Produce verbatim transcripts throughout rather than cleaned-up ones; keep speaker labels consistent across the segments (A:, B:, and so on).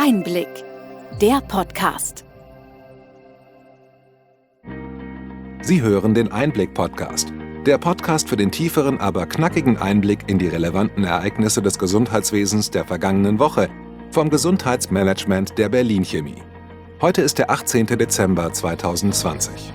A: Einblick, der Podcast.
B: Sie hören den Einblick-Podcast. Der Podcast für den tieferen, aber knackigen Einblick in die relevanten Ereignisse des Gesundheitswesens der vergangenen Woche vom Gesundheitsmanagement der Berlin Chemie. Heute ist der achtzehnte Dezember zweitausendzwanzig.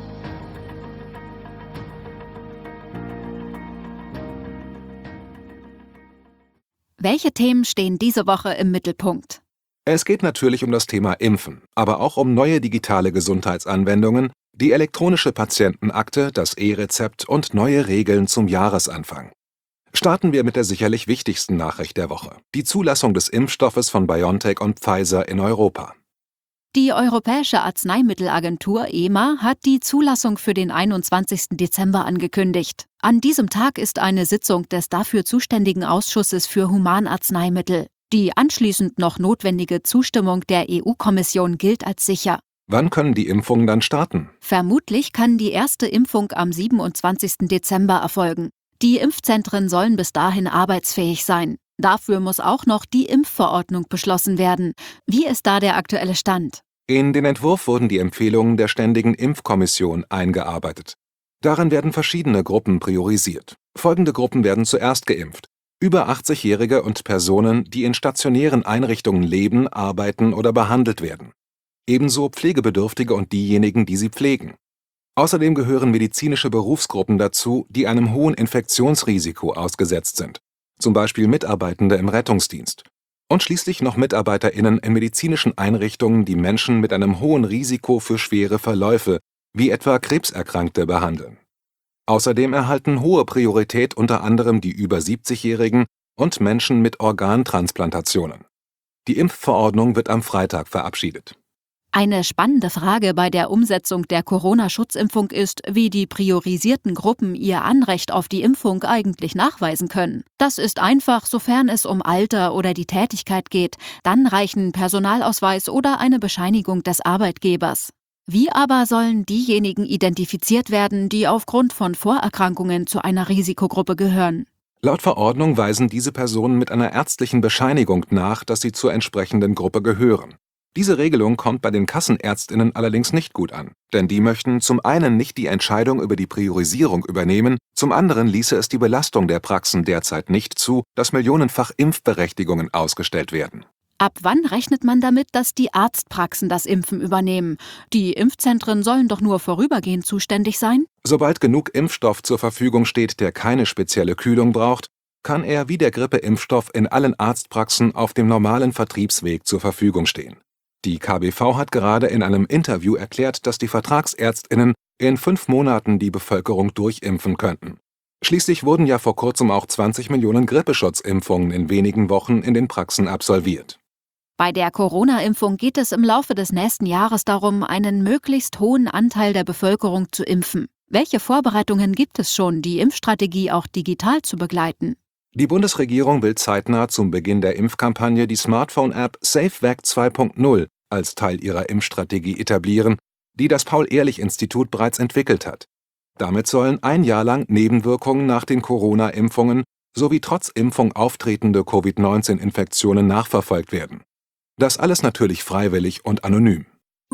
A: Welche Themen stehen diese Woche im Mittelpunkt?
B: Es geht natürlich um das Thema Impfen, aber auch um neue digitale Gesundheitsanwendungen, die elektronische Patientenakte, das E-Rezept und neue Regeln zum Jahresanfang. Starten wir mit der sicherlich wichtigsten Nachricht der Woche: die Zulassung des Impfstoffes von BioNTech und Pfizer in Europa.
A: Die Europäische Arzneimittelagentur E M A hat die Zulassung für den einundzwanzigsten Dezember angekündigt. An diesem Tag ist eine Sitzung des dafür zuständigen Ausschusses für Humanarzneimittel. Die anschließend noch notwendige Zustimmung der E U-Kommission gilt als sicher.
B: Wann können die Impfungen dann starten?
A: Vermutlich kann die erste Impfung am siebenundzwanzigsten Dezember erfolgen. Die Impfzentren sollen bis dahin arbeitsfähig sein. Dafür muss auch noch die Impfverordnung beschlossen werden. Wie ist da der aktuelle Stand?
B: In den Entwurf wurden die Empfehlungen der Ständigen Impfkommission eingearbeitet. Darin werden verschiedene Gruppen priorisiert. Folgende Gruppen werden zuerst geimpft: über achtzigjährige und Personen, die in stationären Einrichtungen leben, arbeiten oder behandelt werden. Ebenso Pflegebedürftige und diejenigen, die sie pflegen. Außerdem gehören medizinische Berufsgruppen dazu, die einem hohen Infektionsrisiko ausgesetzt sind, zum Beispiel Mitarbeitende im Rettungsdienst. Und schließlich noch MitarbeiterInnen in medizinischen Einrichtungen, die Menschen mit einem hohen Risiko für schwere Verläufe, wie etwa Krebserkrankte, behandeln. Außerdem erhalten hohe Priorität unter anderem die über siebzigjährigen und Menschen mit Organtransplantationen. Die Impfverordnung wird am Freitag verabschiedet.
A: Eine spannende Frage bei der Umsetzung der Corona-Schutzimpfung ist, wie die priorisierten Gruppen ihr Anrecht auf die Impfung eigentlich nachweisen können. Das ist einfach, sofern es um Alter oder die Tätigkeit geht. Dann reichen Personalausweis oder eine Bescheinigung des Arbeitgebers. Wie aber sollen diejenigen identifiziert werden, die aufgrund von Vorerkrankungen zu einer Risikogruppe gehören?
B: Laut Verordnung weisen diese Personen mit einer ärztlichen Bescheinigung nach, dass sie zur entsprechenden Gruppe gehören. Diese Regelung kommt bei den Kassenärztinnen allerdings nicht gut an, denn die möchten zum einen nicht die Entscheidung über die Priorisierung übernehmen, zum anderen ließe es die Belastung der Praxen derzeit nicht zu, dass millionenfach Impfberechtigungen ausgestellt werden.
A: Ab wann rechnet man damit, dass die Arztpraxen das Impfen übernehmen? Die Impfzentren sollen doch nur vorübergehend zuständig sein?
B: Sobald genug Impfstoff zur Verfügung steht, der keine spezielle Kühlung braucht, kann er wie der Grippeimpfstoff in allen Arztpraxen auf dem normalen Vertriebsweg zur Verfügung stehen. Die K B V hat gerade in einem Interview erklärt, dass die VertragsärztInnen in fünf Monaten die Bevölkerung durchimpfen könnten. Schließlich wurden ja vor kurzem auch zwanzig Millionen Grippeschutzimpfungen in wenigen Wochen in den Praxen absolviert.
A: Bei der Corona-Impfung geht es im Laufe des nächsten Jahres darum, einen möglichst hohen Anteil der Bevölkerung zu impfen. Welche Vorbereitungen gibt es schon, die Impfstrategie auch digital zu begleiten?
B: Die Bundesregierung will zeitnah zum Beginn der Impfkampagne die Smartphone-App SafeVac zwei Punkt null als Teil ihrer Impfstrategie etablieren, die das Paul-Ehrlich-Institut bereits entwickelt hat. Damit sollen ein Jahr lang Nebenwirkungen nach den Corona-Impfungen sowie trotz Impfung auftretende Covid neunzehn Infektionen nachverfolgt werden. Das alles natürlich freiwillig und anonym.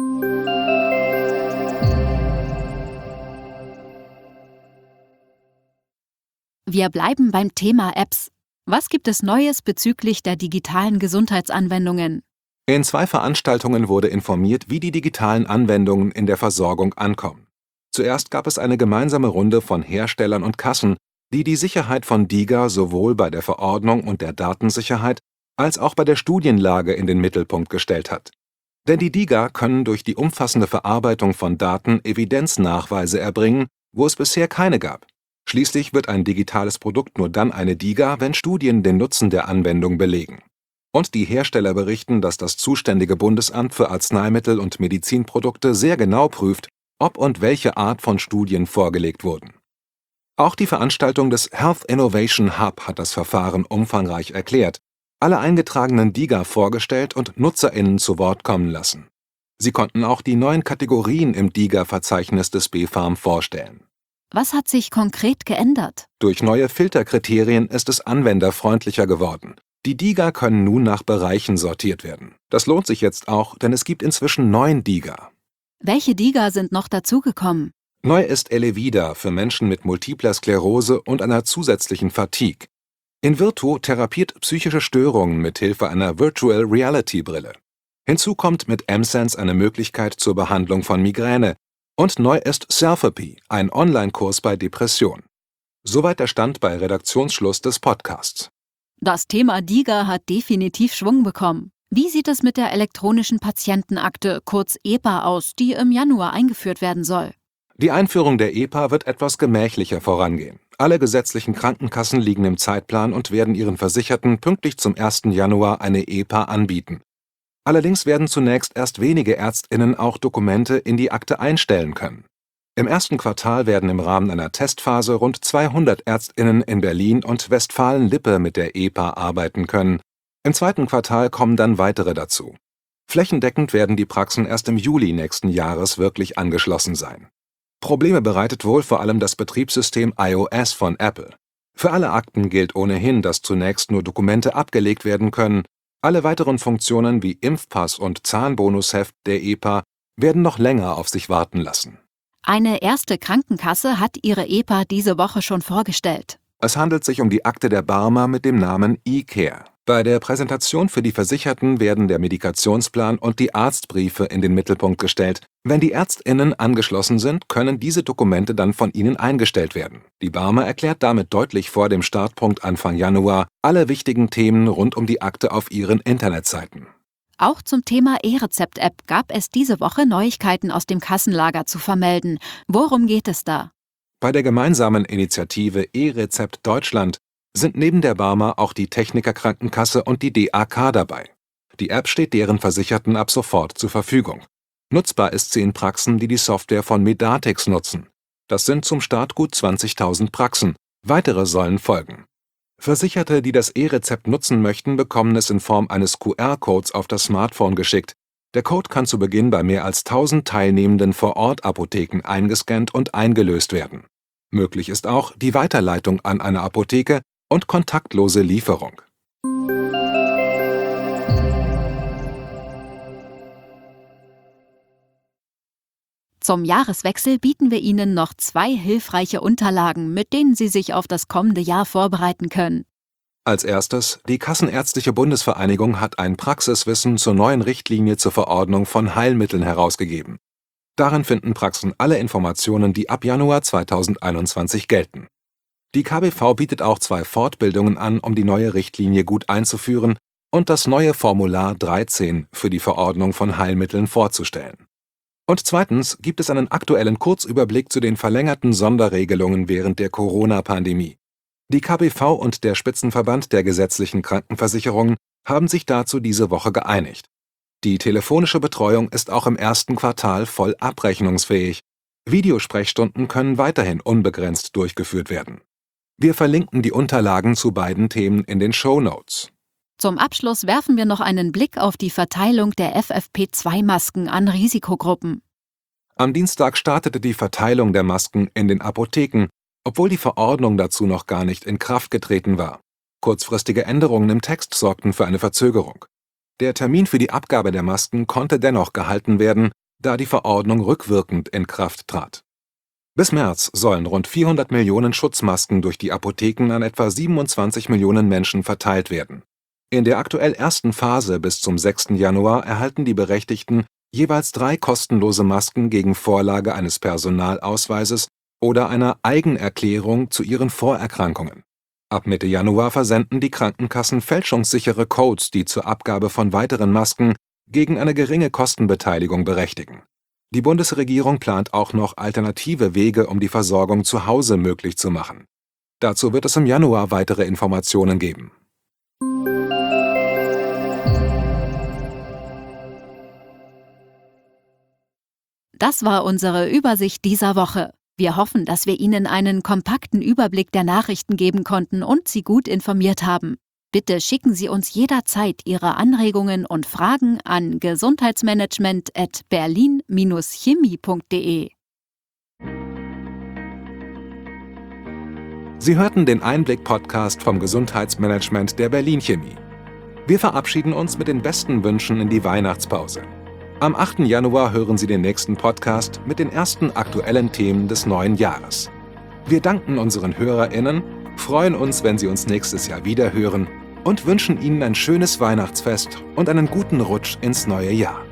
A: Wir bleiben beim Thema Apps. Was gibt es Neues bezüglich der digitalen Gesundheitsanwendungen?
B: In zwei Veranstaltungen wurde informiert, wie die digitalen Anwendungen in der Versorgung ankommen. Zuerst gab es eine gemeinsame Runde von Herstellern und Kassen, die die Sicherheit von DiGA sowohl bei der Verordnung und der Datensicherheit als auch bei der Studienlage in den Mittelpunkt gestellt hat. Denn die DiGA können durch die umfassende Verarbeitung von Daten Evidenznachweise erbringen, wo es bisher keine gab. Schließlich wird ein digitales Produkt nur dann eine DiGA, wenn Studien den Nutzen der Anwendung belegen. Und die Hersteller berichten, dass das zuständige Bundesamt für Arzneimittel und Medizinprodukte sehr genau prüft, ob und welche Art von Studien vorgelegt wurden. Auch die Veranstaltung des Health Innovation Hub hat das Verfahren umfangreich erklärt, alle eingetragenen DiGA vorgestellt und NutzerInnen zu Wort kommen lassen. Sie konnten auch die neuen Kategorien im DiGA-Verzeichnis des B Pharm vorstellen.
A: Was hat sich konkret geändert?
B: Durch neue Filterkriterien ist es anwenderfreundlicher geworden. Die DiGA können nun nach Bereichen sortiert werden. Das lohnt sich jetzt auch, denn es gibt inzwischen neun DiGA.
A: Welche DiGA sind noch dazugekommen?
B: Neu ist Elevida für Menschen mit multipler Sklerose und einer zusätzlichen Fatigue. Invirtu therapiert psychische Störungen mit Hilfe einer Virtual Reality Brille. Hinzu kommt mit M-Sense eine Möglichkeit zur Behandlung von Migräne. Und neu ist Selfapy, ein Online-Kurs bei Depression. Soweit der Stand bei Redaktionsschluss des Podcasts.
A: Das Thema DiGA hat definitiv Schwung bekommen. Wie sieht es mit der elektronischen Patientenakte, kurz E P A, aus, die im Januar eingeführt werden soll?
B: Die Einführung der E P A wird etwas gemächlicher vorangehen. Alle gesetzlichen Krankenkassen liegen im Zeitplan und werden ihren Versicherten pünktlich zum ersten Januar eine E P A anbieten. Allerdings werden zunächst erst wenige ÄrztInnen auch Dokumente in die Akte einstellen können. Im ersten Quartal werden im Rahmen einer Testphase rund zweihundert ÄrztInnen in Berlin und Westfalen-Lippe mit der E P A arbeiten können. Im zweiten Quartal kommen dann weitere dazu. Flächendeckend werden die Praxen erst im Juli nächsten Jahres wirklich angeschlossen sein. Probleme bereitet wohl vor allem das Betriebssystem iOS von Apple. Für alle Akten gilt ohnehin, dass zunächst nur Dokumente abgelegt werden können. Alle weiteren Funktionen wie Impfpass und Zahnbonusheft der E P A werden noch länger auf sich warten lassen.
A: Eine erste Krankenkasse hat ihre E P A diese Woche schon vorgestellt.
B: Es handelt sich um die Akte der Barmer mit dem Namen eCare. Bei der Präsentation für die Versicherten werden der Medikationsplan und die Arztbriefe in den Mittelpunkt gestellt. Wenn die ÄrztInnen angeschlossen sind, können diese Dokumente dann von ihnen eingestellt werden. Die Barmer erklärt damit deutlich vor dem Startpunkt Anfang Januar alle wichtigen Themen rund um die Akte auf ihren Internetseiten.
A: Auch zum Thema E-Rezept-App gab es diese Woche Neuigkeiten aus dem Kassenlager zu vermelden. Worum geht es da?
B: Bei der gemeinsamen Initiative E-Rezept Deutschland sind neben der Barmer auch die Techniker Krankenkasse und die D A K dabei. Die App steht deren Versicherten ab sofort zur Verfügung. Nutzbar ist sie in Praxen, die die Software von Medatix nutzen. Das sind zum Start gut zwanzigtausend Praxen. Weitere sollen folgen. Versicherte, die das E-Rezept nutzen möchten, bekommen es in Form eines Q R-Codes auf das Smartphone geschickt. Der Code kann zu Beginn bei mehr als tausend teilnehmenden Vor-Ort-Apotheken eingescannt und eingelöst werden. Möglich ist auch die Weiterleitung an eine Apotheke und kontaktlose Lieferung.
A: Zum Jahreswechsel bieten wir Ihnen noch zwei hilfreiche Unterlagen, mit denen Sie sich auf das kommende Jahr vorbereiten können.
B: Als erstes, die Kassenärztliche Bundesvereinigung hat ein Praxiswissen zur neuen Richtlinie zur Verordnung von Heilmitteln herausgegeben. Darin finden Praxen alle Informationen, die ab Januar zweitausendeinundzwanzig gelten. Die K B V bietet auch zwei Fortbildungen an, um die neue Richtlinie gut einzuführen und das neue Formular dreizehn für die Verordnung von Heilmitteln vorzustellen. Und zweitens gibt es einen aktuellen Kurzüberblick zu den verlängerten Sonderregelungen während der Corona-Pandemie. Die K B V und der Spitzenverband der gesetzlichen Krankenversicherungen haben sich dazu diese Woche geeinigt. Die telefonische Betreuung ist auch im ersten Quartal voll abrechnungsfähig. Videosprechstunden können weiterhin unbegrenzt durchgeführt werden. Wir verlinken die Unterlagen zu beiden Themen in den Shownotes.
A: Zum Abschluss werfen wir noch einen Blick auf die Verteilung der F F P zwei Masken an Risikogruppen.
B: Am Dienstag startete die Verteilung der Masken in den Apotheken, obwohl die Verordnung dazu noch gar nicht in Kraft getreten war. Kurzfristige Änderungen im Text sorgten für eine Verzögerung. Der Termin für die Abgabe der Masken konnte dennoch gehalten werden, da die Verordnung rückwirkend in Kraft trat. Bis März sollen rund vierhundert Millionen Schutzmasken durch die Apotheken an etwa siebenundzwanzig Millionen Menschen verteilt werden. In der aktuell ersten Phase bis zum sechsten Januar erhalten die Berechtigten jeweils drei kostenlose Masken gegen Vorlage eines Personalausweises oder einer Eigenerklärung zu ihren Vorerkrankungen. Ab Mitte Januar versenden die Krankenkassen fälschungssichere Codes, die zur Abgabe von weiteren Masken gegen eine geringe Kostenbeteiligung berechtigen. Die Bundesregierung plant auch noch alternative Wege, um die Versorgung zu Hause möglich zu machen. Dazu wird es im Januar weitere Informationen geben.
A: Das war unsere Übersicht dieser Woche. Wir hoffen, dass wir Ihnen einen kompakten Überblick der Nachrichten geben konnten und Sie gut informiert haben. Bitte schicken Sie uns jederzeit Ihre Anregungen und Fragen an gesundheitsmanagement at berlin Bindestrich chemie punkt de.
B: Sie hörten den Einblick-Podcast vom Gesundheitsmanagement der Berlin Chemie. Wir verabschieden uns mit den besten Wünschen in die Weihnachtspause. Am achten Januar hören Sie den nächsten Podcast mit den ersten aktuellen Themen des neuen Jahres. Wir danken unseren HörerInnen, freuen uns, wenn Sie uns nächstes Jahr wieder hören und wünschen Ihnen ein schönes Weihnachtsfest und einen guten Rutsch ins neue Jahr.